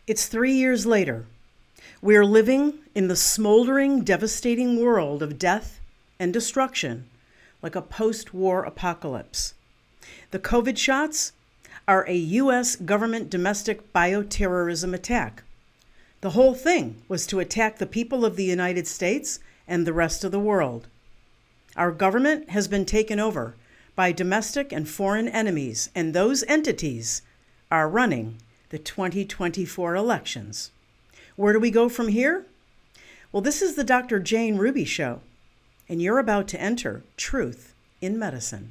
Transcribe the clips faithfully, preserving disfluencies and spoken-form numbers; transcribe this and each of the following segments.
It's three years later. We are living in the smoldering, devastating world of death and destruction, like a post-war apocalypse. The COVID shots are a U S government domestic bioterrorism attack. The whole thing was to attack the people of the United States and the rest of the world. Our government has been taken over by domestic and foreign enemies, and those entities are running the twenty twenty-four elections. Where do we go from here? Well, this is the Doctor Jane Ruby Show, and you're about to enter Truth in Medicine.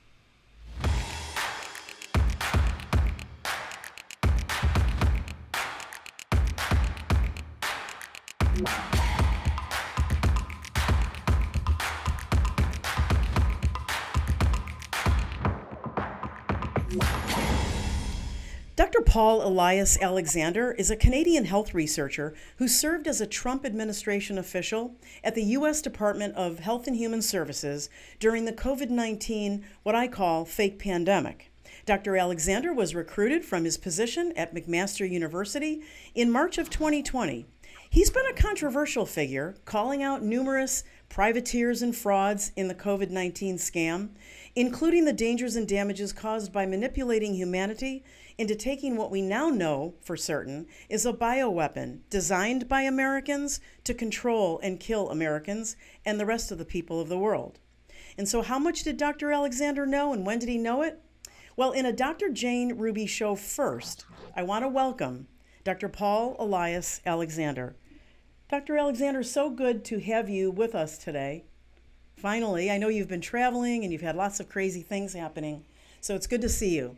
Doctor Paul Elias Alexander is a Canadian health researcher who served as a Trump administration official at the U S Department of Health and Human Services during the COVID nineteen, what I call, fake pandemic. Doctor Alexander was recruited from his position at McMaster University in March of twenty twenty. He's been a controversial figure, calling out numerous privateers and frauds in the COVID nineteen scam, including the dangers and damages caused by manipulating humanity into taking what we now know for certain is a bioweapon designed by Americans to control and kill Americans and the rest of the people of the world. And so how much did Doctor Alexander know, and when did he know it? Well, in a Doctor Jane Ruby Show first, I want to welcome Doctor Paul Elias Alexander. Doctor Alexander, so good to have you with us today. Finally, I know you've been traveling and you've had lots of crazy things happening, so it's good to see you.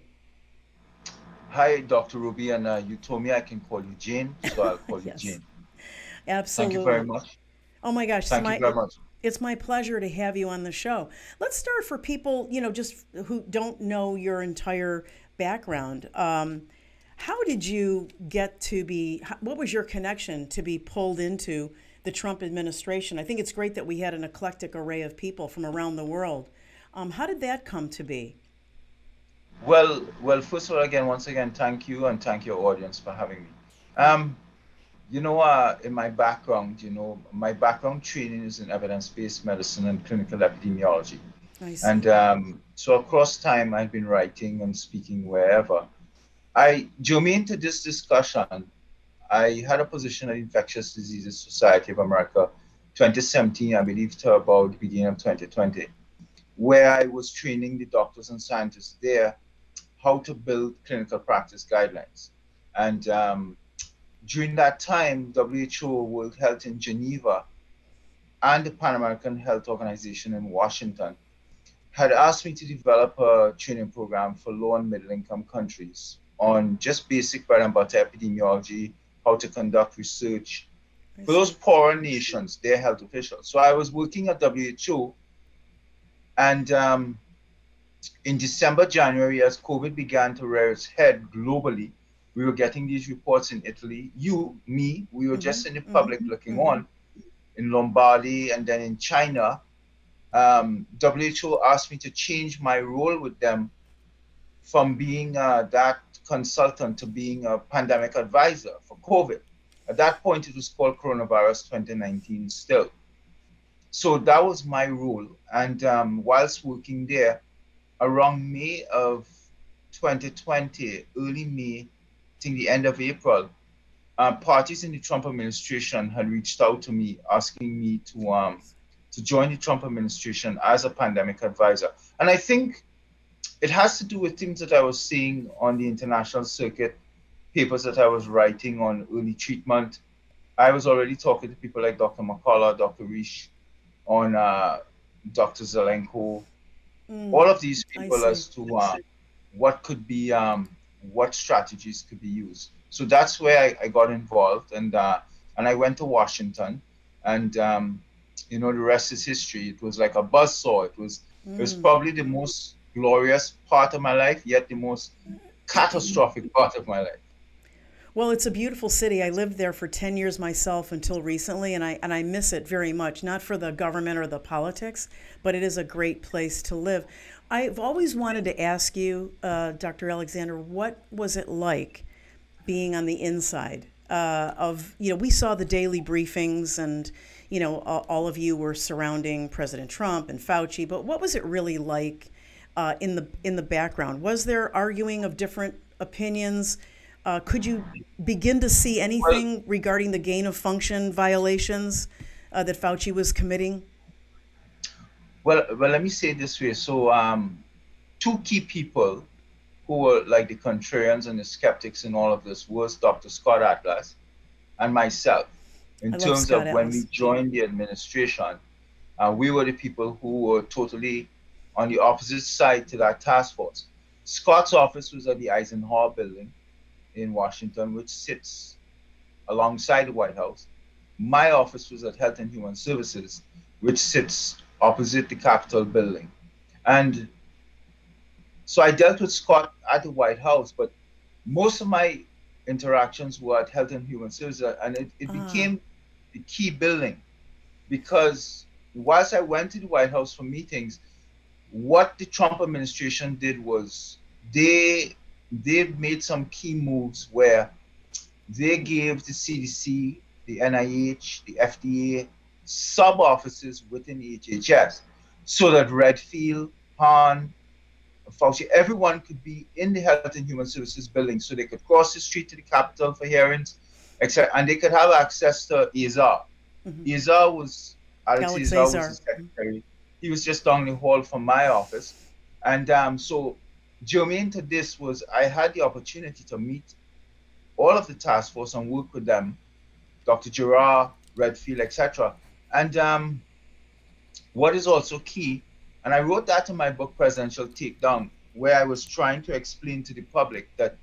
Hi, Doctor Ruby, and uh, you told me I can call you Jane, so I'll call Yes, you Jane. absolutely. Thank you very much. Oh my gosh, it's Thank you my, very much. it's my pleasure to have you on the show. Let's start for people, you know, just who don't know your entire background. Um, how did you get to be, how- what was your connection to be pulled into the Trump administration? I think it's great that we had an eclectic array of people from around the world. Um, how did that come to be? Well, well, first of all, again, once again, thank you and thank your audience for having me. Um, you know, uh, in my background, you know, my background training is in evidence-based medicine and clinical epidemiology. I And see. um, so across time, I've been writing and speaking wherever. I, germane to this discussion, I had a position at Infectious Diseases Society of America, twenty seventeen, I believe, to about the beginning of twenty twenty, where I was training the doctors and scientists there how to build clinical practice guidelines. And um, during that time, W H O, World Health in Geneva, and the Pan American Health Organization in Washington had asked me to develop a training program for low and middle income countries on just basic bread and butter epidemiology, how to conduct research I for those see. poorer nations, their health officials. So I was working at W H O, and um, in December, January, as COVID began to rear its head globally, we were getting these reports in Italy. You, me, we were Mm-hmm, just in the mm-hmm, public looking mm-hmm. on in Lombardy, and then in China. Um, W H O asked me to change my role with them from being uh, that consultant to being a pandemic advisor for COVID. At that point, it was called Coronavirus twenty nineteen still. So that was my role. And um, whilst working there, around May of twenty twenty, early May, I think the end of April, uh, parties in the Trump administration had reached out to me asking me to um, to join the Trump administration as a pandemic advisor. And I think it has to do with things that I was seeing on the international circuit, papers that I was writing on early treatment. I was already talking to people like Doctor McCullough, Doctor Risch, on uh, Doctor Zelenko, Mm, all of these I people see. as to uh, what could be, um, what strategies could be used. So that's where I, I got involved, and uh, and I went to Washington, and um, you know the rest is history. It was like a buzzsaw. It was it was Mm. probably the most glorious part of my life, yet the most catastrophic part of my life. Well, it's a beautiful city. I lived there for ten years myself until recently, and I and I miss it very much, not for the government or the politics, but it is a great place to live. I've always wanted to ask you, uh, Doctor Alexander, what was it like being on the inside uh, of, you know, we saw the daily briefings and, you know, all of you were surrounding President Trump and Fauci, but what was it really like uh, in the in the background? Was there arguing of different opinions? Uh, could you begin to see anything regarding the gain of function violations uh, that Fauci was committing? Well, well, let me say it this way. So, um, two key people who were like the contrarians and the skeptics in all of this was Doctor Scott Atlas and myself. In I love terms Scott of when Atlas. we joined the administration, uh, we were the people who were totally on the opposite side to that task force. Scott's office was at the Eisenhower Building in Washington, which sits alongside the White House. My office was at Health and Human Services, which sits opposite the Capitol building. And so I dealt with Scott at the White House, but most of my interactions were at Health and Human Services, and it, it Ah. became the key building because whilst I went to the White House for meetings, what the Trump administration did was they they made some key moves where they gave the C D C, the N I H, the F D A sub offices within H H S so that Redfield, Hahn, Fauci, everyone could be in the Health and Human Services building so they could cross the street to the Capitol for hearings, et cetera. And they could have access to Azar. Mhm. Azar was, Alex Alex Azar was Azar. the secretary. He was just down the hall from my office. And um, so germane to this was I had the opportunity to meet all of the task force and work with them, Doctor Gerard, Redfield, et cetera. And um, what is also key, and I wrote that in my book, Presidential Takedown, where I was trying to explain to the public that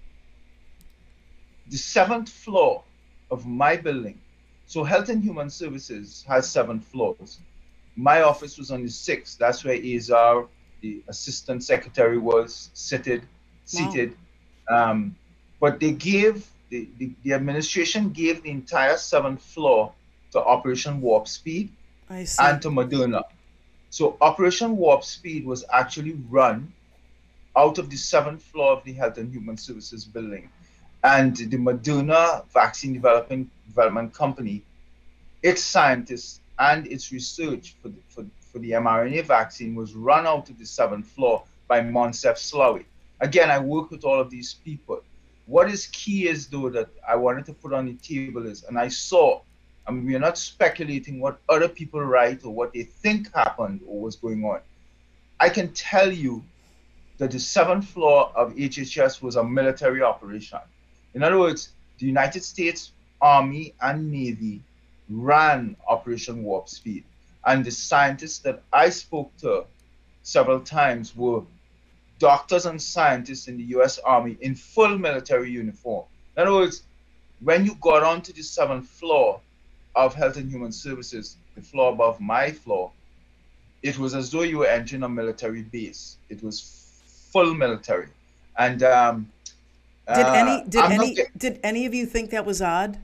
the seventh floor of my building, so Health and Human Services has seven floors. My office was on the sixth. That's where Azar, the assistant secretary, was seated. seated. Um, but they gave, the, the, the administration gave the entire seventh floor to Operation Warp Speed I see. and to Moderna. So Operation Warp Speed was actually run out of the seventh floor of the Health and Human Services building. And the Moderna Vaccine Development, Development Company, its scientists and its research for the, for, for the mRNA vaccine was run out of the seventh floor by Moncef Slaoui. Again, I work with all of these people. What is key is, though, that I wanted to put on the table is, and I saw, I mean, we are not speculating what other people write or what they think happened or was going on. I can tell you that the seventh floor of H H S was a military operation. In other words, the United States Army and Navy ran Operation Warp Speed. And the scientists that I spoke to several times were doctors and scientists in the U S Army in full military uniform. In other words, when you got onto the seventh floor of Health and Human Services, the floor above my floor, it was as though you were entering a military base. It was full military. And um, Did uh, any did I'm not any get- did any of you think that was odd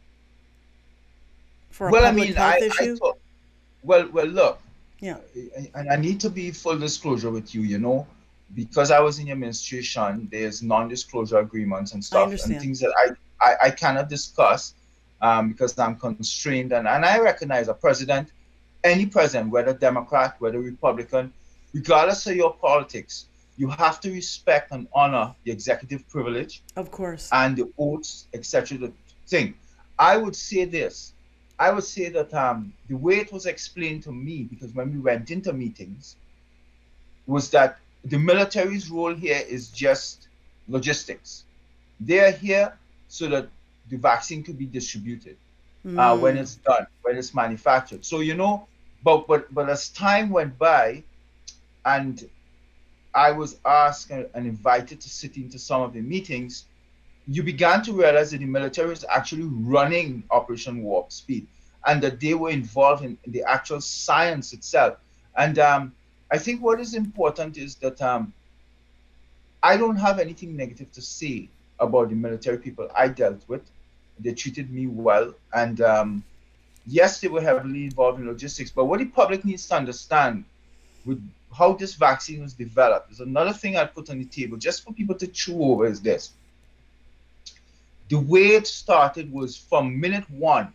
for a well, I public mean, health I, issue? I thought, well, well, look, Yeah. and I need to be full disclosure with you, you know, because I was in your administration, there's non-disclosure agreements and stuff and understand. things that I, I, I cannot discuss um, because I'm constrained. And, and I recognize a president, any president, whether Democrat, whether Republican, regardless of your politics, you have to respect and honor the executive privilege Of course. and the oaths, et cetera. The thing. I would say this. I would say that um, the way it was explained to me, because when we went into meetings, was that the military's role here is just logistics. They are here so that the vaccine could be distributed uh, when Mm. it's done, when it's manufactured. So, you know, but but but as time went by, and I was asked and and invited to sit into some of the meetings, you began to realize that the military is actually running Operation Warp Speed and that they were involved in, in the actual science itself. And um, I think what is important is that um, I don't have anything negative to say about the military people I dealt with. They treated me well. And um, yes, they were heavily involved in logistics. But what the public needs to understand with how this vaccine was developed is another thing I put on the table just for people to chew over is this. The way it started was from minute one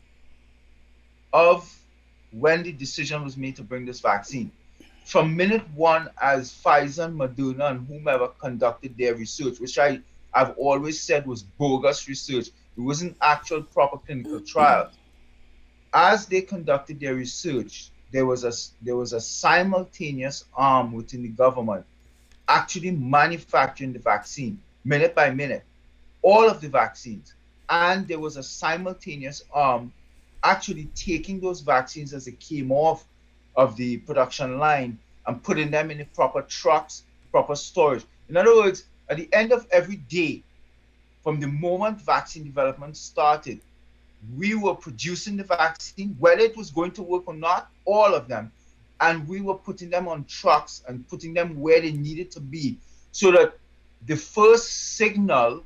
of when the decision was made to bring this vaccine. From minute one, as Pfizer and Moderna and whomever conducted their research, which I, I've always said was bogus research, it wasn't actual proper clinical trials. As they conducted their research, there was a there was a simultaneous arm within the government actually manufacturing the vaccine minute by minute, all of the vaccines, and there was a simultaneous arm actually taking those vaccines as they came off of the production line and putting them in the proper trucks, proper storage. In other words, at the end of every day, from the moment vaccine development started, we were producing the vaccine, whether it was going to work or not, all of them, and we were putting them on trucks and putting them where they needed to be, so that the first signal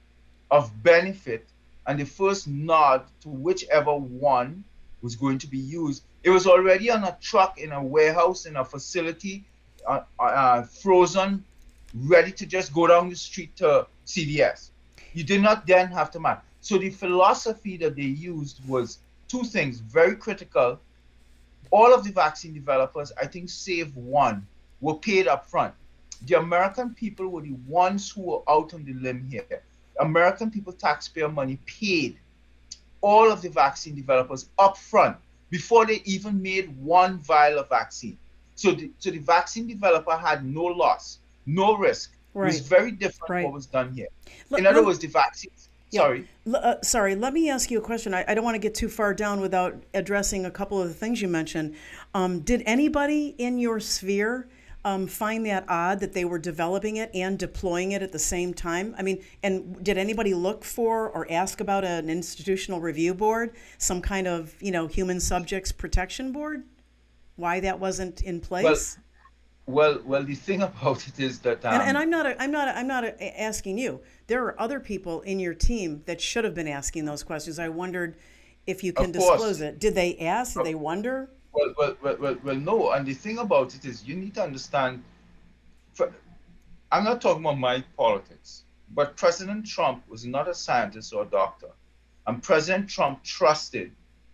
of benefit and the first nod to whichever one was going to be used, it was already on a truck, in a warehouse, in a facility, uh, uh, frozen, ready to just go down the street to C V S. You did not then have to man. So the philosophy that they used was two things, very critical. All of the vaccine developers, I think save one, were paid up front. The American people were the ones who were out on the limb here. American people, taxpayer money, paid all of the vaccine developers up front before they even made one vial of vaccine. So the, so the vaccine developer had no loss, no risk. Right. It was very different right. what was done here. In other words, the vaccines. Yeah. Sorry. Uh, sorry, let me ask you a question. I, I don't want to get too far down without addressing a couple of the things you mentioned. Um, did anybody in your sphere um, find that odd that they were developing it and deploying it at the same time? I mean, and did anybody look for or ask about an institutional review board, some kind of, you know, human subjects protection board? Why that wasn't in place? Well, Well, well, the thing about it is that, um, and, and I'm not, a, I'm not, a, I'm not a, asking you. There are other people in your team that should have been asking those questions. I wondered if you can disclose it. Did they ask? Did they wonder? Well, well, well, well, well, no. And the thing about it is, you need to understand. For, I'm not talking about my politics, but President Trump was not a scientist or a doctor, and President Trump trusted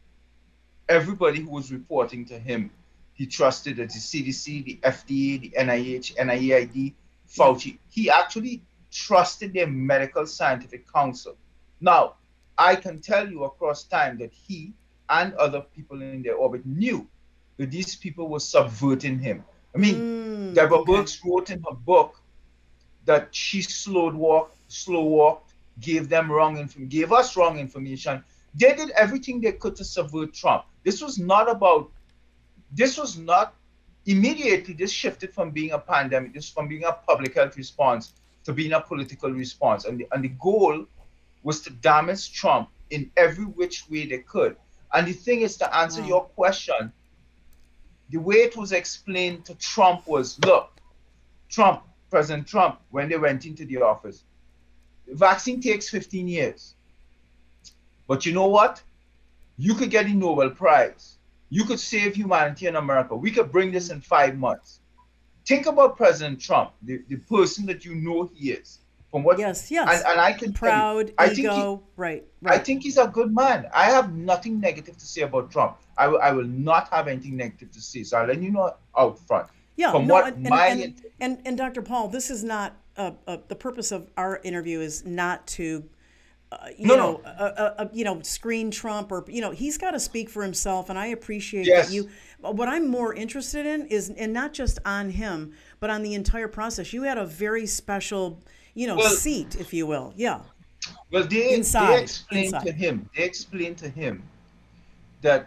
everybody who was reporting to him. He trusted the C D C, the F D A, the N I H, N I A I D, Fauci. He actually trusted their medical scientific council. Now, I can tell you across time that he and other people in their orbit knew that these people were subverting him. I mean, mm, Deborah okay. Birx wrote in her book that she slowed walk, slow walked, gave them wrong information, gave us wrong information. They did everything they could to subvert Trump. This was not about This was not, immediately this shifted from being a pandemic, this from being a public health response to being a political response. And the, and the goal was to damage Trump in every which way they could. And the thing is, to answer wow. your question, the way it was explained to Trump was, look, Trump, President Trump, when they went into the office, the vaccine takes fifteen years. But you know what? You could get the Nobel Prize. You could save humanity in America. We could bring this in five months. Think about President Trump, the, the person that you know he is. From what, yes, yes. And, and I can proud, you, I ego, think he, right, right. I think he's a good man. I have nothing negative to say about Trump. I will, I will not have anything negative to say. So I'll let you know out front. Yeah, From no, what and, my and, and, and, and Doctor Paul, this is not, uh, uh, the purpose of our interview is not to Uh, you no, know, no. Uh, uh, you know, screen Trump, or you know, he's got to speak for himself, and I appreciate yes. that you. What I'm more interested in is, and not just on him, but on the entire process. You had a very special, you know, well, seat, if you will, yeah. Well, they inside, they explained inside. to him. They explained to him that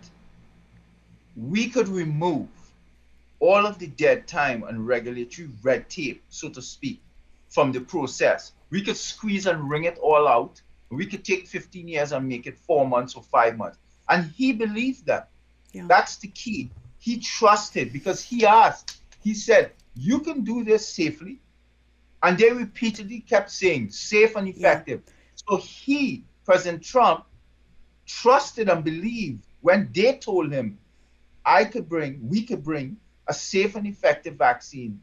we could remove all of the dead time and regulatory red tape, so to speak, from the process. We could squeeze and wring it all out. We could take fifteen years and make it four months or five months. And he believed that. Yeah. That's the key. He trusted, because he asked, he said, you can do this safely. And they repeatedly kept saying, safe and effective. Yeah. So he, President Trump, trusted and believed when they told him, I could bring, we could bring a safe and effective vaccine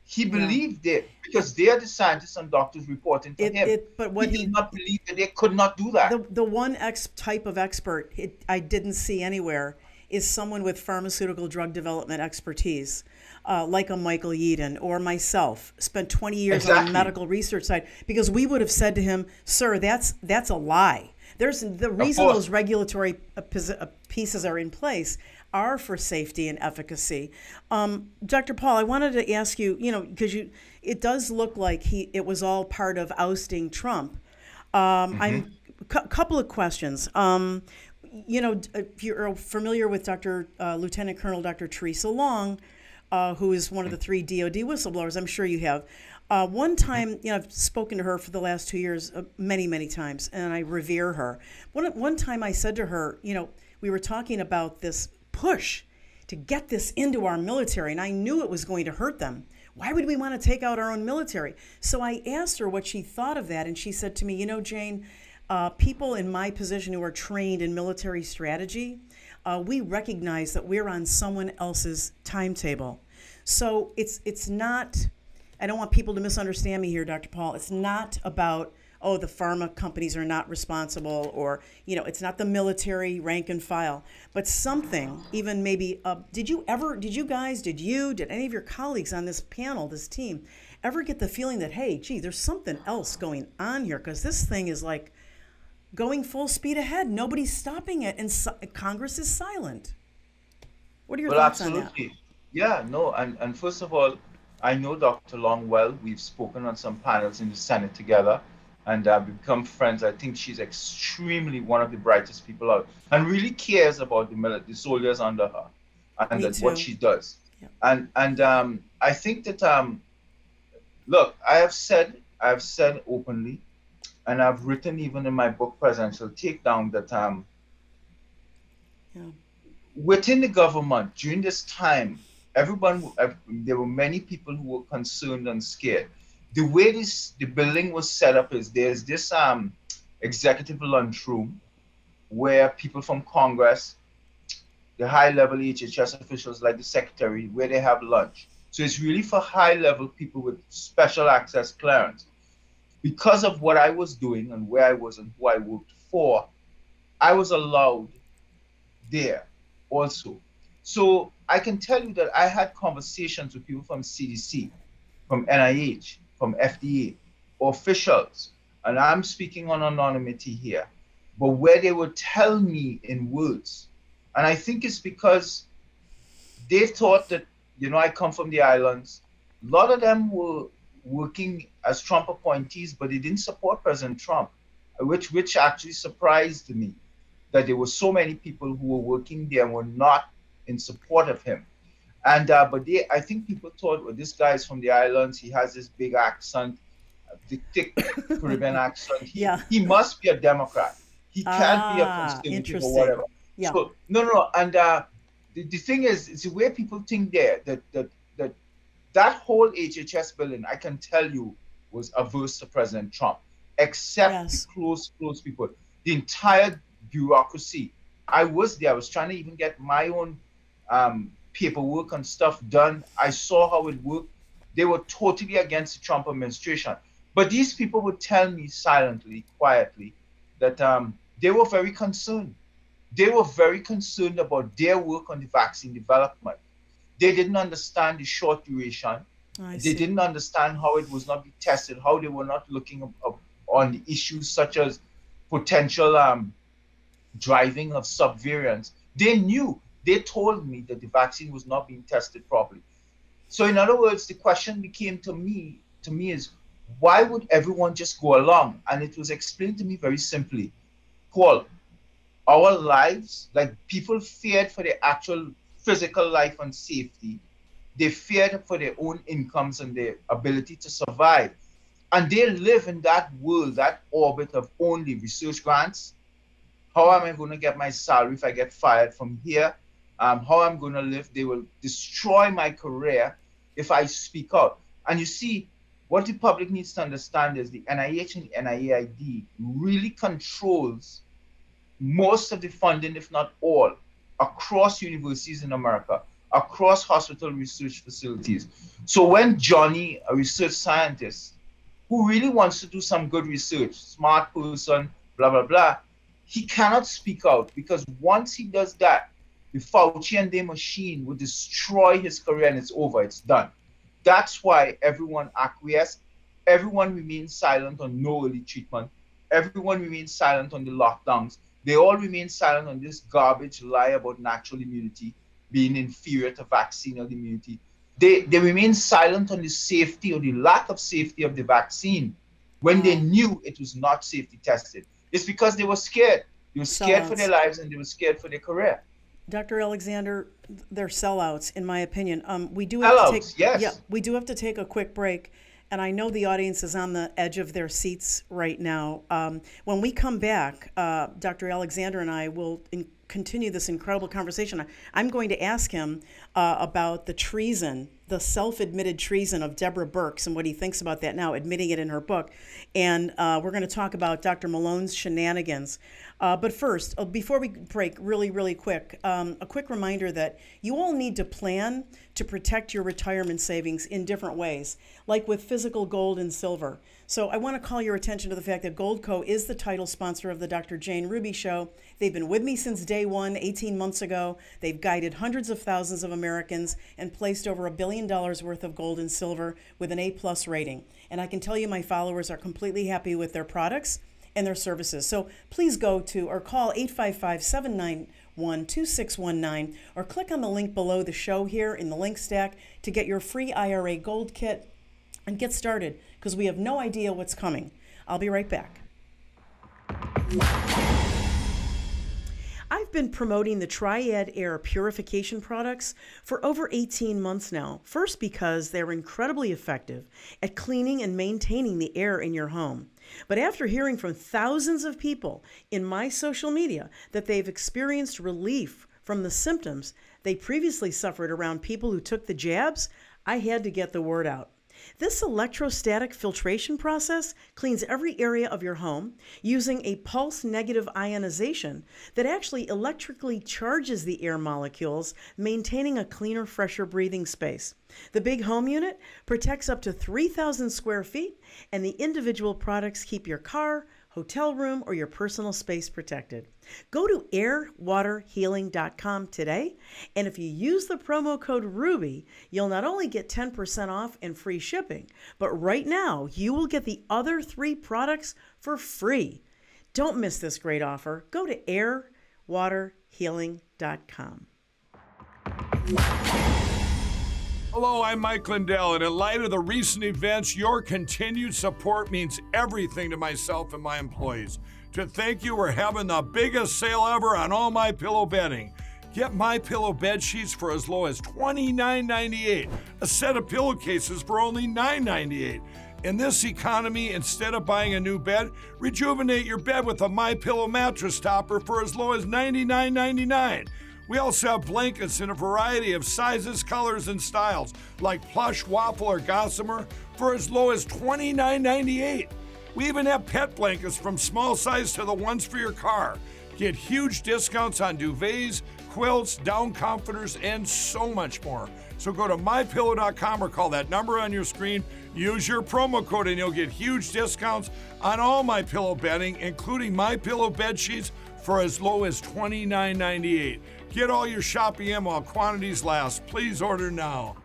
He Yeah. believed it because they are the scientists and doctors reporting to It him. it but He what did he not believe that they could not do that. the the one ex type of expert it, I didn't see anywhere is someone with pharmaceutical drug development expertise, uh, like a Michael Yeadon or myself. Spent twenty years on the Exactly. medical research side because we would have said to him, "Sir, that's that's a lie." There's the Of reason those course. regulatory uh, posi- uh, pieces are in place are for safety and efficacy. Um, Doctor Paul, I wanted to ask you, you know, because you, it does look like he, it was all part of ousting Trump. Um, Hmm. I'm a couple of questions. Um, you know, if you're familiar with Doctor Uh, Lieutenant Colonel Doctor Teresa Long, uh, who is one of the three D O D whistleblowers, I'm sure you have. Uh, one time, you know, I've spoken to her for the last two years, uh, many, many times, and I revere her. One one time, I said to her, you know, we were talking about this push to get this into our military, and I knew it was going to hurt them. Why would we want to take out our own military? So I asked her what she thought of that, and she said to me, you know, Jane, uh, people in my position who are trained in military strategy, uh, we recognize that we're on someone else's timetable. So it's it's not. I don't want people to misunderstand me here, Doctor Paul. It's not about, oh, the pharma companies are not responsible, or, you know, it's not the military rank and file, but something, even maybe, uh, did you ever, did you guys, did you, did any of your colleagues on this panel, this team, ever get the feeling that, hey, gee, there's something else going on here? Because this thing is like going full speed ahead. Nobody's stopping it, and si- Congress is silent. What are your Well, thoughts on that? absolutely. Yeah, no, and, and first of all, I know Doctor Long well. We've spoken on some panels in the Senate together, and uh, we've become friends. I think she's extremely one of the brightest people out, and really cares about the mili- the soldiers under her, and Me that what too. she does. Yeah. And and um, I think that um, look, I have said, I have said openly, and I've written even in my book Presidential Takedown that um, Yeah. within the government during this time, everyone, there were many people who were concerned and scared. The way this the building was set up is there's this um executive lunchroom where people from Congress, the high level H H S officials like the secretary, where they have lunch. So it's really for high level people with special access clearance. Because of what I was doing and where I was and who I worked for, I was allowed there also. So I can tell you that I had conversations with people from C D C, from N I H, from F D A, officials, and I'm speaking on anonymity here, but where they would tell me in words, and I think it's because they thought that, you know, I come from the islands. A lot of them were working as Trump appointees, but they didn't support President Trump, which which actually surprised me that there were so many people who were working there and were not in support of him. And uh, but they, I think people thought, well, this guy is from the islands. He has this big accent, the thick Caribbean accent. He Yeah. he must be a Democrat. He can't be a Ah, conservative or interesting. whatever. Yeah. So no, no, no. And uh, the, the thing is, it's the way people think there that that that that whole H H S building, I can tell you, was averse to President Trump, except the Yes. close, close people. The entire bureaucracy. I was there. I was trying to even get my own um, paperwork and stuff done. I saw how it worked. They were totally against the Trump administration. But these people would tell me silently, quietly, that um, they were very concerned. They were very concerned about their work on the vaccine development. They didn't understand the short duration. I They see. didn't understand how it was not being tested, how they were not looking up, up on the issues such as potential um, driving of subvariants. They knew, they told me that the vaccine was not being tested properly. So in other words, the question became to me, to me is, why would everyone just go along? And it was explained to me very simply. Paul, our lives, like people feared for their actual physical life and safety. They feared for their own incomes and their ability to survive. And they live in that world, that orbit of only research grants. How am I going to get my salary if I get fired from here? Um, how I'm going to live? They will destroy my career if I speak out. And you see, what the public needs to understand is the N I H and the N I A I D really controls most of the funding, if not all, across universities in America, across hospital research facilities. So when Johnny, a research scientist, who really wants to do some good research, smart person, blah, blah, blah, he cannot speak out, because once he does that, the Fauci and their machine will destroy his career and it's over, it's done. That's why everyone acquiesced. Everyone remains silent on no early treatment. Everyone remains silent on the lockdowns. They all remain silent on this garbage lie about natural immunity being inferior to vaccine or immunity. They, they remain silent on the safety or the lack of safety of the vaccine when they knew it was not safety tested. It's because they were scared. They were scared for their lives and they were scared for their career. Doctor Alexander, they're sellouts, in my opinion. Um, we do have sellouts, to take, yes. Yeah, we do have to take a quick break. And I know the audience is on the edge of their seats right now. Um, when we come back, uh, Doctor Alexander and I will in- continue this incredible conversation. I- I'm going to ask him uh, about the treason, the self-admitted treason of Deborah Birx and what he thinks about that now, admitting it in her book. And uh, we're going to talk about Doctor Malone's shenanigans. Uh, but first, uh, before we break, really, really quick, um, a quick reminder that you all need to plan to protect your retirement savings in different ways, like with physical gold and silver. So I want to call your attention to the fact that Goldco is the title sponsor of the Doctor Jane Ruby Show. They've been with me since day one, eighteen months ago. They've guided hundreds of thousands of Americans and placed over a billion dollars worth of gold and silver with an A-plus rating. And I can tell you my followers are completely happy with their products and their services. So please go to or call eight five five, seven nine one, two six one nine or click on the link below the show here in the link stack to get your free I R A gold kit and get started, because we have no idea what's coming. I'll be right back. I've been promoting the Triad Air purification products for over eighteen months now. First, because they're incredibly effective at cleaning and maintaining the air in your home. But after hearing from thousands of people in my social media that they've experienced relief from the symptoms they previously suffered around people who took the jabs, I had to get the word out. This electrostatic filtration process cleans every area of your home using a pulse negative ionization that actually electrically charges the air molecules, maintaining a cleaner, fresher breathing space. The big home unit protects up to three thousand square feet, and the individual products keep your car, hotel room, or your personal space protected. Go to air water healing dot com today, and if you use the promo code RUBY, you'll not only get ten percent off and free shipping, but right now you will get the other three products for free. Don't miss this great offer. Go to air water healing dot com. Hello, I'm Mike Lindell, and in light of the recent events, your continued support means everything to myself and my employees. To thank you, we're having the biggest sale ever on all MyPillow bedding. Get MyPillow bed sheets for as low as twenty-nine ninety-eight, a set of pillowcases for only nine ninety-eight. In this economy, instead of buying a new bed, rejuvenate your bed with a MyPillow mattress topper for as low as ninety-nine ninety-nine. We also have blankets in a variety of sizes, colors, and styles, like plush, waffle, or gossamer, for as low as twenty-nine ninety-eight. We even have pet blankets from small size to the ones for your car. Get huge discounts on duvets, quilts, down comforters, and so much more. So go to my pillow dot com or call that number on your screen. Use your promo code and you'll get huge discounts on all MyPillow bedding, including MyPillow bed sheets for as low as twenty-nine ninety-eight. Get all your shopping in while quantities last. Please order now.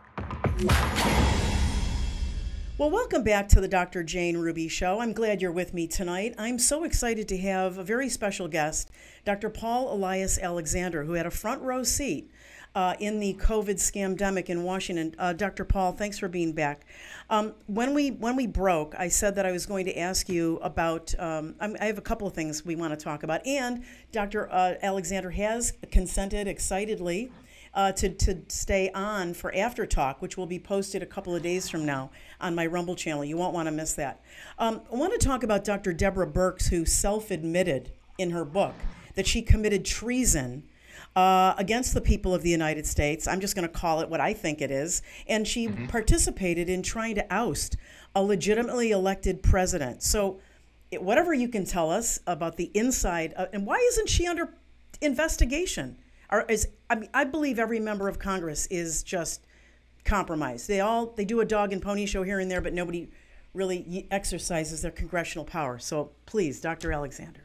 Well, welcome back to the Doctor Jane Ruby Show. I'm glad you're with me tonight. I'm so excited to have a very special guest, Doctor Paul Elias Alexander, who had a front row seat uh, in the COVID scamdemic in Washington. Uh, Doctor Paul, thanks for being back. Um, when we when we broke, I said that I was going to ask you about, um, I have a couple of things we want to talk about, and Doctor Uh, Alexander has consented excitedly Uh, to, to stay on for After Talk, which will be posted a couple of days from now on my Rumble channel. You won't want to miss that. Um, I want to talk about Doctor Deborah Birx, who self-admitted in her book that she committed treason uh, against the people of the United States. I'm just going to call it what I think it is. And she mm-hmm. participated in trying to oust a legitimately elected president. So it, whatever you can tell us about the inside, uh, and why isn't she under investigation? are is I mean, I believe every member of Congress is just compromised. They all they do a dog and pony show here and there, but nobody really exercises their congressional power. So please, Doctor Alexander.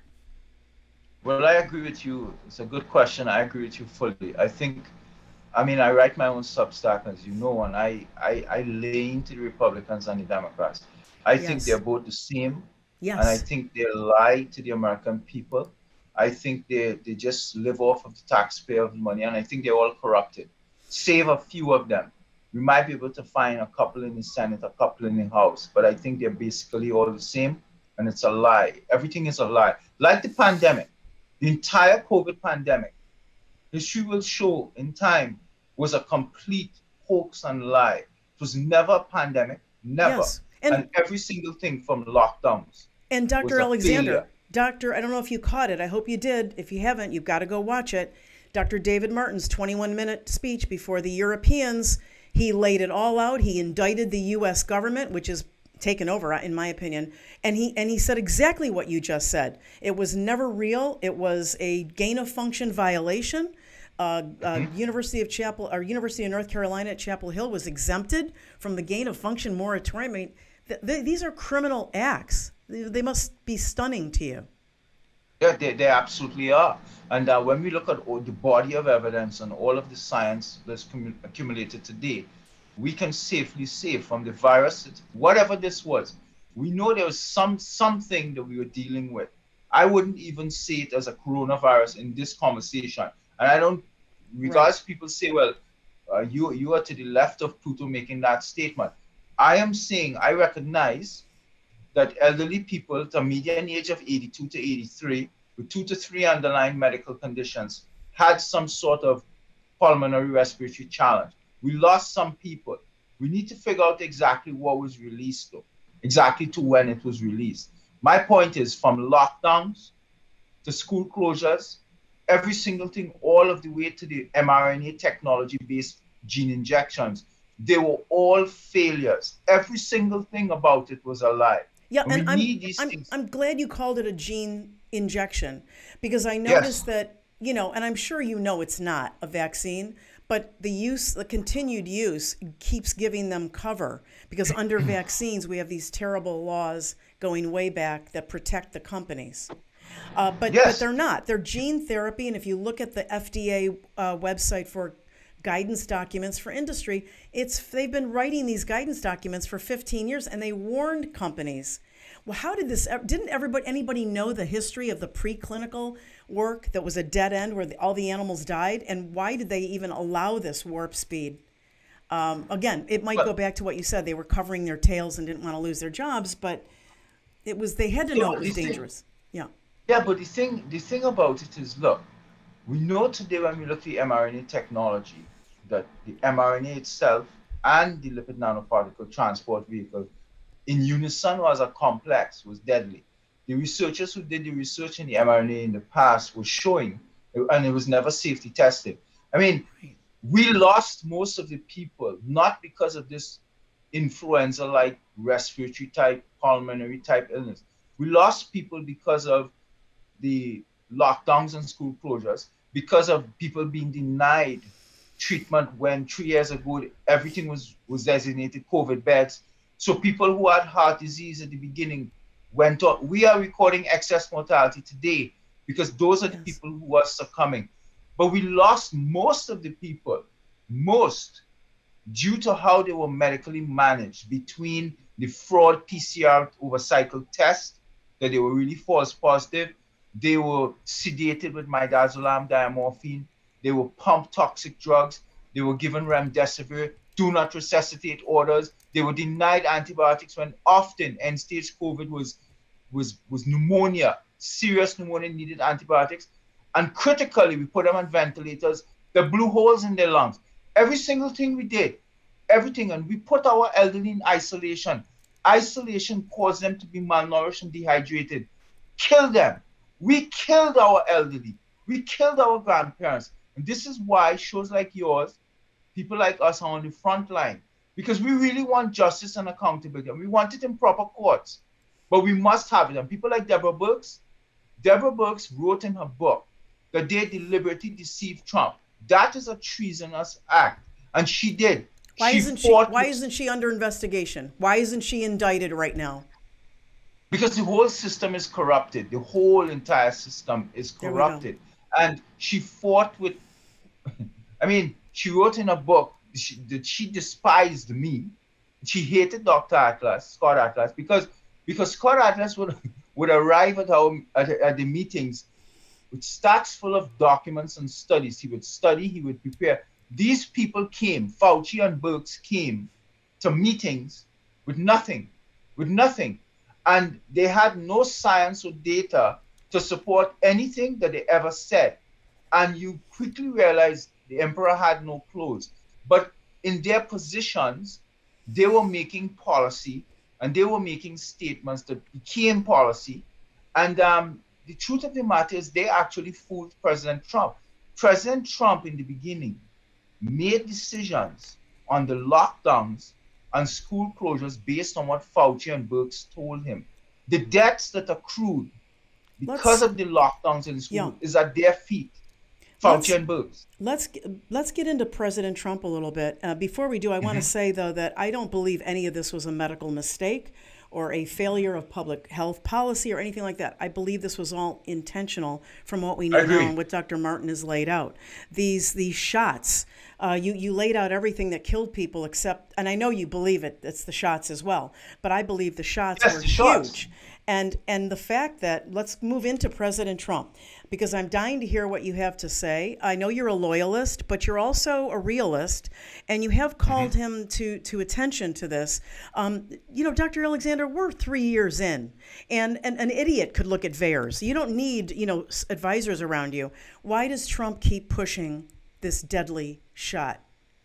Well, I agree with you. It's a good question. I agree with you fully. I think, I mean, I write my own Substack, as you know, and I, I, I lean to the Republicans and the Democrats. I Yes. think they're both the same, Yes. and I think they lie to the American people. I think they, they just live off of the taxpayer money, and I think they're all corrupted. Save a few of them. We might be able to find a couple in the Senate, a couple in the House, but I think they're basically all the same, and it's a lie. Everything is a lie. Like the pandemic, the entire COVID pandemic, history will show in time was a complete hoax and lie. It was never a pandemic, never. Yes. And, And every single thing from lockdowns. and was Doctor a Alexander, failure. Doctor, I don't know if you caught it. I hope you did. If you haven't, you've got to go watch it. Doctor David Martin's twenty-one minute speech before the Europeans, he laid it all out. He indicted the U S government, which is taken over, in my opinion. And he and he said exactly what you just said. It was never real. It was a gain of function violation. Uh, uh, Mm-hmm. University of Chapel or University of North Carolina at Chapel Hill was exempted from the gain of function moratorium. I mean, th- th- these are criminal acts. They, they must be stunning to you. Yeah, they, they absolutely are. And uh, when we look at all the body of evidence and all of the science that's cum- accumulated today, we can safely say from the virus, whatever this was, we know there was some something that we were dealing with. I wouldn't even say it as a coronavirus in this conversation. And I don't, regardless, people say, well, uh, you, you are to the left of Pluto making that statement. I am saying I recognize that elderly people, the median age of eighty-two to eighty-three, with two to three underlying medical conditions, had some sort of pulmonary respiratory challenge. We lost some people. We need to figure out exactly what was released, though, exactly to when it was released. My point is, from lockdowns to school closures, every single thing, all of the way to the mRNA technology-based gene injections, they were all failures. Every single thing about it was a lie. Yeah, And and we I'm, need these I'm, things. I'm glad you called it a gene injection because I noticed that, you know, and I'm sure you know it's not a vaccine, but the use, the continued use keeps giving them cover because under vaccines, we have these terrible laws going way back that protect the companies. Uh, but, Yes. but they're not. They're gene therapy. And if you look at the F D A uh, website for guidance documents for industry, it's they've been writing these guidance documents for fifteen years, and they warned companies. Well, how did this? Didn't everybody, anybody know the history of the preclinical work that was a dead end where the, all the animals died, and why did they even allow this warp speed? Um, again, it might Well- go back to what you said. They were covering their tails and didn't want to lose their jobs, but it was they had to know Yeah, it was you see- dangerous. Yeah. Yeah, but the thing, the thing about it is, look, we know today when we look at the mRNA technology that the mRNA itself and the lipid nanoparticle transport vehicle in unison was a complex, was deadly. The researchers who did the research in the mRNA in the past were showing, and it was never safety tested. I mean, we lost most of the people, not because of this influenza-like respiratory type, pulmonary type illness. We lost people because of the lockdowns and school closures, because of people being denied treatment when three years ago everything was, was designated COVID beds. So people who had heart disease at the beginning went on. We are recording excess mortality today because those are the Yes. people who are succumbing. But we lost most of the people, most, due to how they were medically managed between the fraud P C R over cycle test, that they were really false positive. They were sedated with midazolam, diamorphine. They were pumped toxic drugs. They were given remdesivir, do not resuscitate orders. They were denied antibiotics when often end-stage COVID was, was, was pneumonia, serious pneumonia needed antibiotics. And critically, we put them on ventilators. They blew holes in their lungs. Every single thing we did, everything. And we put our elderly in isolation. Isolation caused them to be malnourished and dehydrated. Kill them. We killed our elderly. We killed our grandparents. And this is why shows like yours, people like us are on the front line. Because we really want justice and accountability. And we want it in proper courts. But we must have it. And people like Deborah Burks, Deborah Burks wrote in her book that they deliberately deceived Trump. That is a treasonous act, and she did. Why she isn't she? fought Why with- isn't she under investigation? Why isn't she indicted right now? Because the whole system is corrupted. The whole entire system is There we go. corrupted. And she fought with, I mean, she wrote in a book she, that she despised me. She hated Doctor Atlas, Scott Atlas, because because Scott Atlas would, would arrive at, our, at, at the meetings with stacks full of documents and studies. He would study, he would prepare. These people came, Fauci and Birx came to meetings with nothing, with nothing. And they had no science or data to support anything that they ever said. And you quickly realize the emperor had no clothes. But in their positions, they were making policy and they were making statements that became policy. And um, the truth of the matter is they actually fooled President Trump. President Trump in the beginning made decisions on the lockdowns and school closures based on what Fauci and Birx told him. The deaths that accrued because Let's- of the lockdowns in school Yeah. is at their feet. Fauci Let's- and Birx. Let's let's get into President Trump a little bit. Uh, before we do, I want to say though that I don't believe any of this was a medical mistake or a failure of public health policy or anything like that. I believe this was all intentional from what we know now agree. and what Doctor Martin has laid out. These these shots, uh, you you laid out everything that killed people except, and I know you believe it. It's the shots as well, but I believe the shots Yes, were the shots. huge. And and the fact that, let's move into President Trump, because I'm dying to hear what you have to say. I know you're a loyalist, but you're also a realist, and you have called him to, to attention to this. Um, you know, Doctor Alexander, we're three years in, and, and an idiot could look at VAERS. You don't need, you know, s- advisors around you. Why does Trump keep pushing this deadly shot?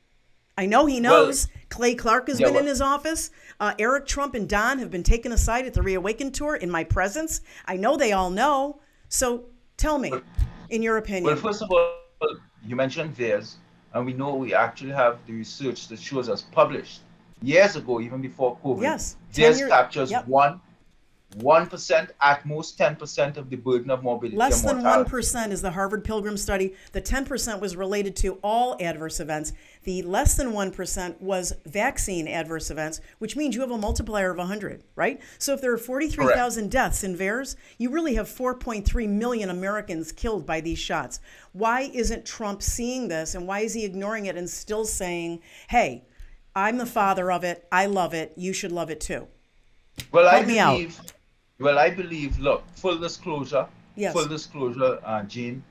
I know he knows. Well, Clay Clark has yeah, been in well- his office. Uh, Eric Trump and Don have been taken aside at the Reawaken tour in my presence. I know they all know. So tell me, in your opinion. Well, first of all, you mentioned VAERS, and we know we actually have the research that shows us published years ago, even before COVID. Yes, ten VAERS years- captures yep. one, one percent, at most ten percent of the burden of morbidity Less and than one mortality. percent is the Harvard Pilgrim study. The ten percent was related to all adverse events. The less than one percent was vaccine adverse events, which means you have a multiplier of one hundred, right? So if there are forty-three thousand deaths in VAERS, you really have four point three million Americans killed by these shots. Why isn't Trump seeing this, and why is he ignoring it and still saying, hey, I'm the father of it, I love it, you should love it too? Well, I Help me out. believe. Well, I believe. Look, full disclosure. Yes. Full disclosure, uh, Jean.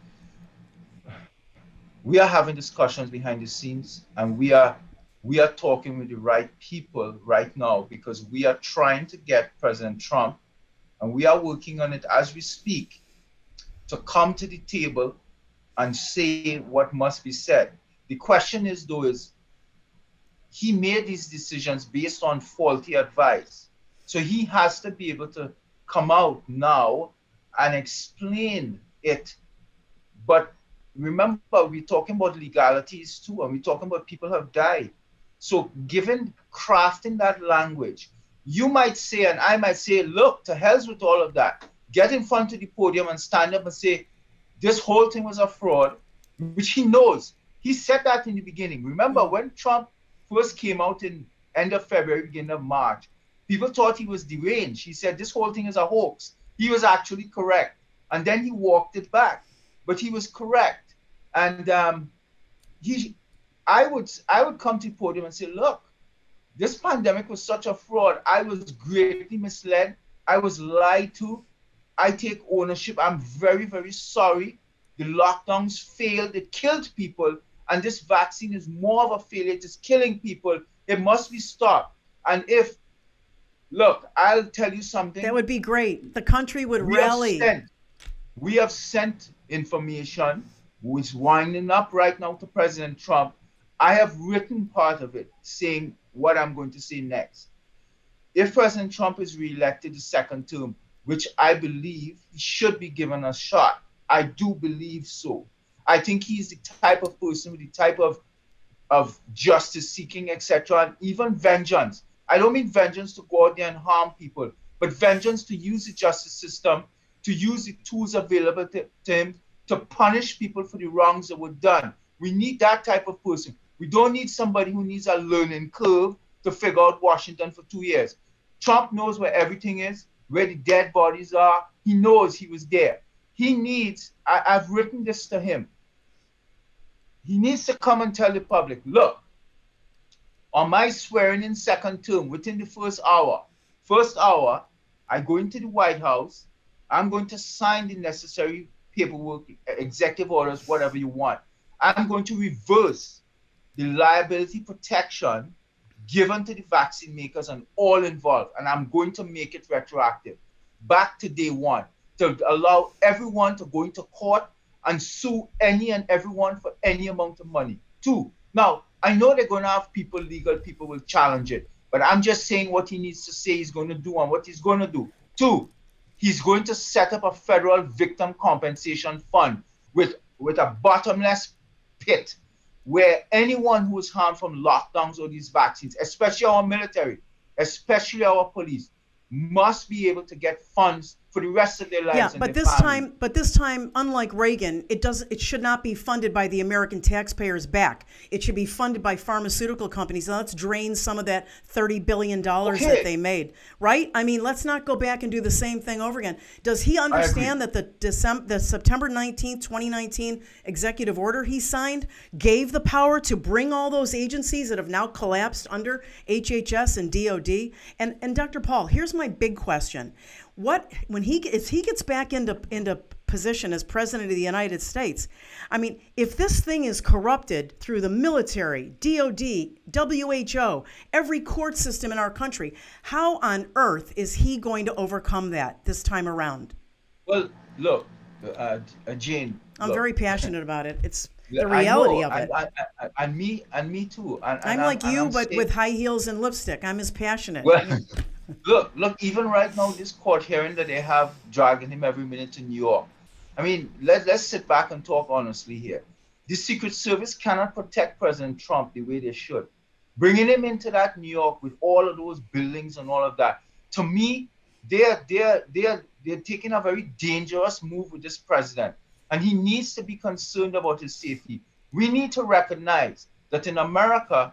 We are having discussions behind the scenes, and we are we are talking with the right people right now because we are trying to get President Trump, and we are working on it as we speak, to come to the table and say what must be said. The question is, though, is he made these decisions based on faulty advice. So he has to be able to come out now and explain it. But remember, we're talking about legalities too, and we're talking about people have died. So given crafting that language, you might say, and I might say, look, to hell's with all of that. Get in front of the podium and stand up and say, this whole thing was a fraud, which he knows. He said that in the beginning. Remember, when Trump first came out in end of February, beginning of March, people thought he was deranged. He said this whole thing is a hoax. He was actually correct. And then he walked it back. But he was correct. And um, he, I would I would come to the podium and say, look, this pandemic was such a fraud. I was greatly misled. I was lied to. I take ownership. I'm very, very sorry. The lockdowns failed. It killed people. And this vaccine is more of a failure. It is killing people. It must be stopped. And if Look, I'll tell you something. That would be great. The country would we rally. Have sent, we have sent information, who is winding up right now to President Trump. I have written part of it saying what I'm going to say next. If President Trump is reelected the second term, which I believe he should be given a shot, I do believe so. I think he's the type of person with the type of, of justice seeking, et cetera, and even vengeance. I don't mean vengeance to go out there and harm people, but vengeance to use the justice system, to use the tools available to, to him to punish people for the wrongs that were done. We need that type of person. We don't need somebody who needs a learning curve to figure out Washington for two years. Trump knows where everything is, where the dead bodies are. He knows he was there. He needs, I, I've written this to him. He needs to come and tell the public, look, on my swearing in second term, within the first hour, first hour, I go into the White House. I'm going to sign the necessary paperwork, executive orders, whatever you want. I'm going to reverse the liability protection given to the vaccine makers and all involved, and I'm going to make it retroactive back to day one to allow everyone to go into court and sue any and everyone for any amount of money. Two, now, I know they're going to have people, legal people will challenge it, but I'm just saying what he needs to say he's going to do and what he's going to do. Two, he's going to set up a federal victim compensation fund with, with a bottomless pit where anyone who is harmed from lockdowns or these vaccines, especially our military, especially our police, must be able to get funds for the rest of their lives. Yeah, and but their this family. time, but this time, unlike Reagan, it does it should not be funded by the American taxpayers back. It should be funded by pharmaceutical companies. Now let's drain some of that thirty billion dollars Okay. that they made, right? I mean, let's not go back and do the same thing over again. Does he understand that the December, the September nineteenth, twenty nineteen executive order he signed gave the power to bring all those agencies that have now collapsed under H H S and D O D? And and Doctor Paul, here's my big question. What when he if he gets back into into position as president of the United States, I mean, if this thing is corrupted through the military, D O D, W H O, every court system in our country, how on earth is he going to overcome that this time around? Well, look, uh, uh, Jane. I'm look. very passionate about it. It's the I reality know, of it. And, and, and, and me, and me too. And, I'm and like and you, I'm but saying- with high heels and lipstick. I'm as passionate. Well, look, look. Even right now, this court hearing that they have dragging him every minute to New York. I mean, let let's sit back and talk honestly here. The Secret Service cannot protect President Trump the way they should. Bringing him into that New York with all of those buildings and all of that, to me, they're they're they're they're taking a very dangerous move with this president, and he needs to be concerned about his safety. We need to recognize that in America,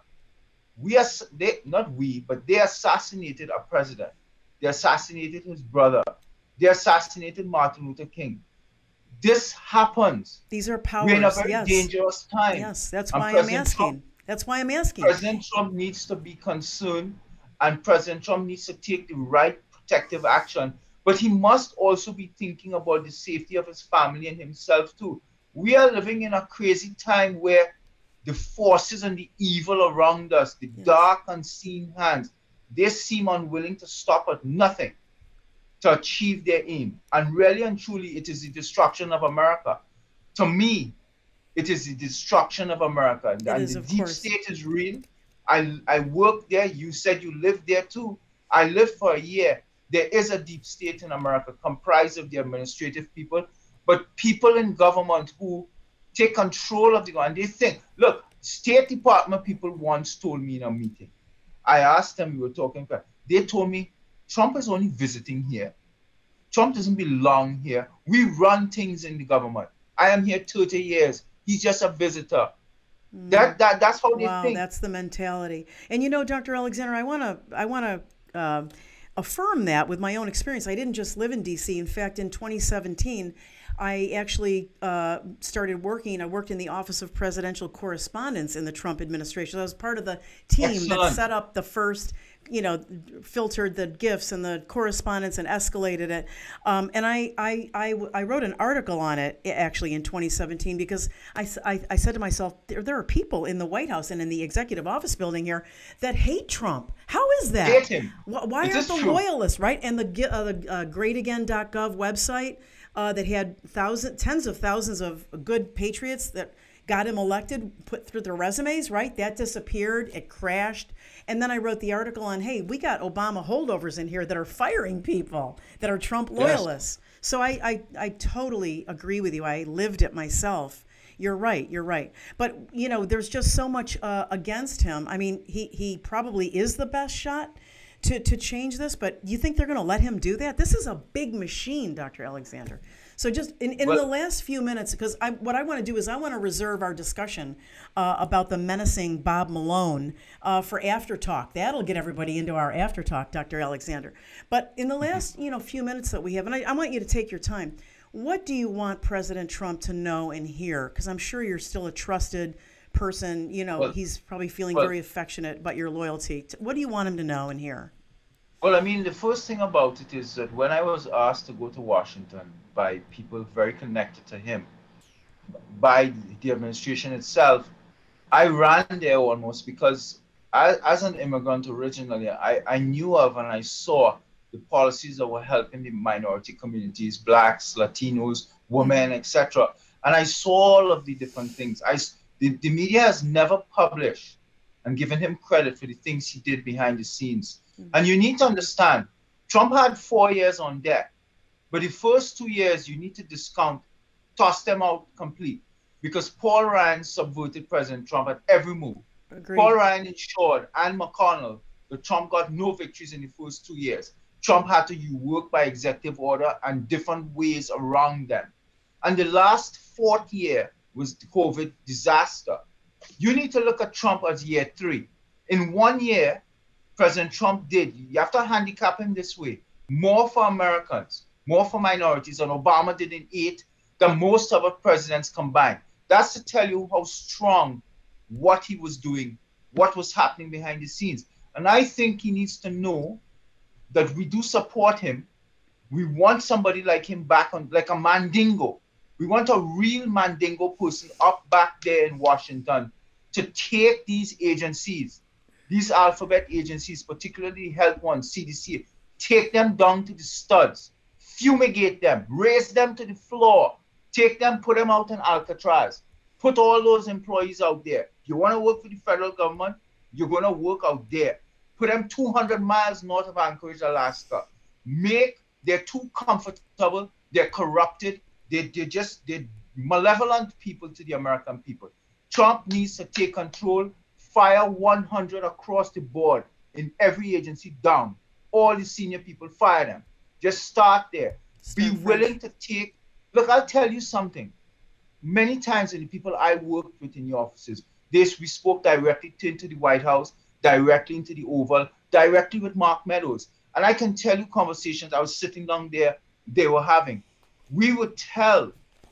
we are they not we, but they assassinated a president. They assassinated his brother. They assassinated Martin Luther King. This happens. These are powers. We're in a very yes. dangerous time. Yes, that's And why I'm President asking. Trump- That's why I'm asking. President Trump needs to be concerned, and President Trump needs to take the right protective action. But he must also be thinking about the safety of his family and himself too. We are living in a crazy time where the forces and the evil around us, the Yes. dark unseen hands, they seem unwilling to stop at nothing to achieve their aim. And really and truly, it is the destruction of America. To me, it is the destruction of America. And is, the of deep course. state is real. I, I work there. You said you lived there too. I lived for a year. There is a deep state in America comprised of the administrative people, but people in government who take control of the government. And they think, look, State Department people once told me in a meeting. I asked them, we were talking, they told me, Trump is only visiting here. Trump doesn't belong here. We run things in the government. I am here thirty years. He's just a visitor. Mm. That that that's how they wow, think. That's the mentality. And you know, Doctor Alexander, I want to I want to uh, affirm that with my own experience. I didn't just live in D C. In fact, in twenty seventeen, I actually uh, started working. I worked in the Office of Presidential Correspondence in the Trump administration. I was part of the team Excellent. that set up the first, you know, filtered the gifts and the correspondence and escalated it. Um, and I, I, I, I wrote an article on it actually in twenty seventeen because I, I, I said to myself, there, there are people in the White House and in the executive office building here that hate Trump. How is that? Hate him. Why, why It aren't is the true. loyalists, right? And the, uh, the uh, great again dot gov website uh, that had thousands, tens of thousands of good patriots that got him elected, put through their resumes, right? That disappeared. It crashed. And then I wrote the article on, hey, we got Obama holdovers in here that are firing people that are Trump loyalists. Yes. So I, I, I totally agree with you. I lived it myself. You're right. You're right. But, you know, there's just so much uh, against him. I mean, he, he probably is the best shot to, to change this, but you think they're going to let him do that? This is a big machine, Doctor Alexander. So just in, in Well- the last few minutes, because I, what I want to do is I want to reserve our discussion uh, about the menacing Bob Malone uh, for after talk. That'll get everybody into our after talk, Doctor Alexander. But in the last you know few minutes that we have, and I, I want you to take your time. What do you want President Trump to know and hear? Because I'm sure you're still a trusted person. You know, Well- he's probably feeling well- very affectionate about your loyalty. What do you want him to know and hear? Well, I mean, the first thing about it is that when I was asked to go to Washington by people very connected to him, by the administration itself, I ran there almost because I, as an immigrant originally, I, I knew of and I saw the policies that were helping the minority communities, blacks, Latinos, women, et cetera. And I saw all of the different things. I, the, the media has never published and given him credit for the things he did behind the scenes. And you need to understand, Trump had four years on deck, but the first two years you need to discount, toss them out complete, because Paul Ryan subverted President Trump at every move. Agreed. Paul Ryan ensured, and McConnell, that Trump got no victories in the first two years. Trump had to work by executive order and different ways around them. And the last fourth year was the COVID disaster. You need to look at Trump as year three. In one year, President Trump did, you have to handicap him this way, more for Americans, more for minorities than Obama did in eight, than most other presidents combined. That's to tell you how strong what he was doing, what was happening behind the scenes. And I think he needs to know that we do support him. We want somebody like him back on, like a Mandingo. We want a real Mandingo person up back there in Washington to take these agencies, these alphabet agencies, particularly health ones, C D C, take them down to the studs, fumigate them, raise them to the floor, take them, put them out in Alcatraz, put all those employees out there. You want to work for the federal government, you're going to work out there. Put them two hundred miles north of Anchorage, Alaska. Make, they're too comfortable, they're corrupted, they, they're just, they're malevolent people to the American people. Trump needs to take control, fire one hundred across the board in every agency down. All the senior people, fire them. Just start there. Be Start willing to take, look, I'll tell you something. Many times in the people I worked with in your offices, this we spoke directly to, into the White House, directly into the Oval, directly with Mark Meadows. And I can tell you conversations I was sitting down there, they were having. We would tell,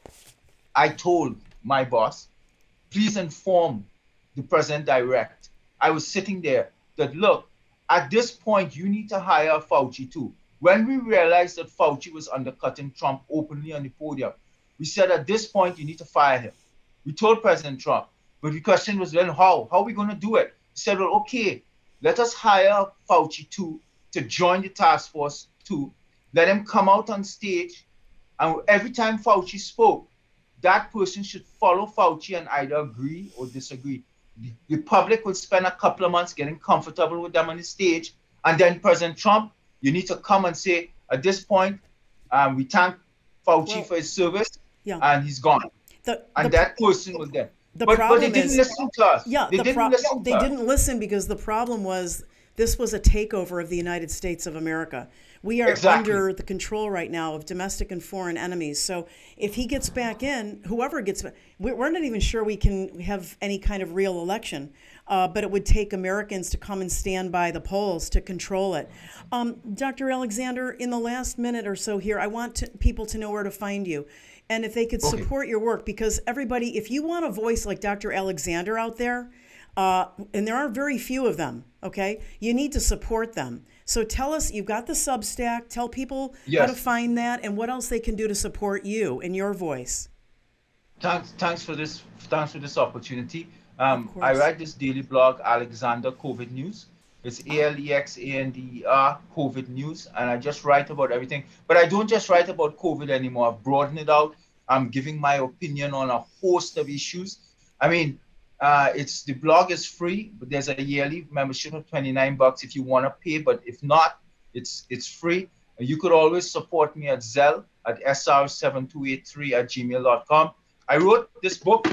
I told my boss, please inform the president direct. I was sitting there that, look, at this point, you need to hire Fauci too. When we realized that Fauci was undercutting Trump openly on the podium, we said at this point, you need to fire him. We told President Trump, but the question was, then how? How are we going to do it? He said, well, okay, let us hire Fauci too to join the task force too. Let him come out on stage, and every time Fauci spoke, that person should follow Fauci and either agree or disagree. The, the public will spend a couple of months getting comfortable with them on the stage, and then President Trump, you need to come and say, at this point, um, we thank Fauci Well, for his service, yeah. and he's gone. The, And the, that person will then. the But, but problem they didn't is, listen to us. yeah, they the didn't pro- listen to they us. didn't listen because the problem was this was a takeover of the United States of America. We are Exactly. under the control right now of domestic and foreign enemies. So if he gets back in, whoever gets back, we- we're not even sure we can have any kind of real election. Uh, but it would take Americans to come and stand by the polls to control it. Um, Doctor Alexander, in the last minute or so here, I want to, people to know where to find you. And if they could Okay. support your work, because everybody, if you want a voice like Doctor Alexander out there, uh, and there are very few of them, okay, you need to support them. So tell us, you've got the Substack, tell people how Yes. to find that and what else they can do to support you and your voice. Thanks, thanks for this. Thanks for this opportunity. Um, Of course. I write this daily blog, Alexander COVID News. It's A L E X A N D E R COVID News, and I just write about everything. But I don't just write about COVID anymore. I've broadened it out. I'm giving my opinion on a host of issues. I mean, uh, it's the blog is free, but there's a yearly membership of twenty-nine bucks if you want to pay. But if not, it's it's free. You could always support me at Zelle at S R seven two eight three at gmail dot com. I wrote this book.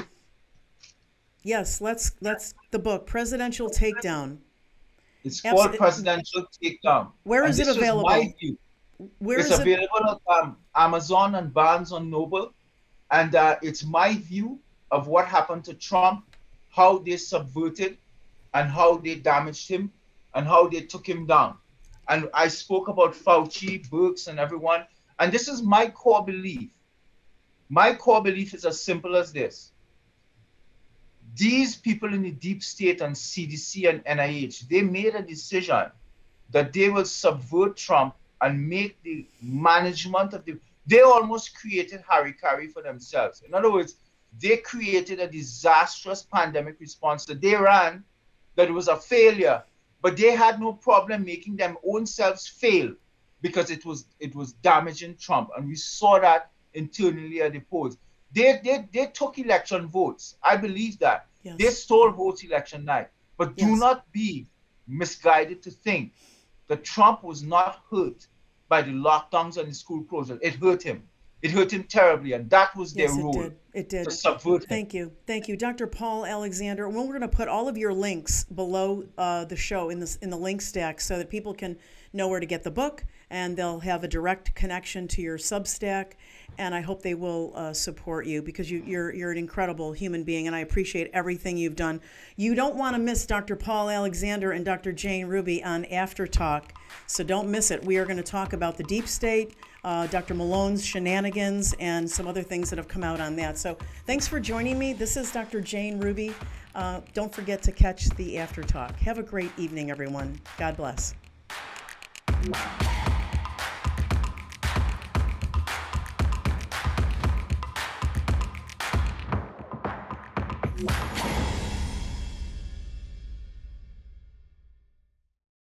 Yes, let's let's the book Presidential Takedown. It's Absolutely. called Presidential Takedown. Where And is it this was available? my view. Where It's is it? available on um, Amazon and Barnes and Noble. And uh, it's my view of what happened to Trump, how they subverted and how they damaged him and how they took him down. And I spoke about Fauci, Birx, and everyone. And this is my core belief. My core belief is as simple as this. These people in the deep state and C D C and N I H, they made a decision that they will subvert Trump and make the management of the, they almost created Harikari for themselves. In other words, they created a disastrous pandemic response that they ran, that it was a failure, but they had no problem making them own selves fail because it was it was damaging Trump. And we saw that internally at the polls. They, they, they took election votes. I believe that. Yes. They stole votes election night. But do Yes. not be misguided to think that Trump was not hurt by the lockdowns and the school closures. It hurt him. It hurt him terribly. And that was their Yes, it role. did. It did. To subvert him. Thank you. Thank you. Doctor Paul Alexander. Well, we're going to put all of your links below uh, the show in, this, in the link stack so that people can know where to get the book, and they'll have a direct connection to your Substack. And I hope they will uh, support you because you, you're you're an incredible human being, and I appreciate everything you've done. You don't want to miss Doctor Paul Alexander and Doctor Jane Ruby on After Talk, so don't miss it. We are going to talk about the deep state, uh, Doctor Malone's shenanigans, and some other things that have come out on that. So thanks for joining me. This is Doctor Jane Ruby. Uh, don't forget to catch the After Talk. Have a great evening, everyone. God bless. Wow.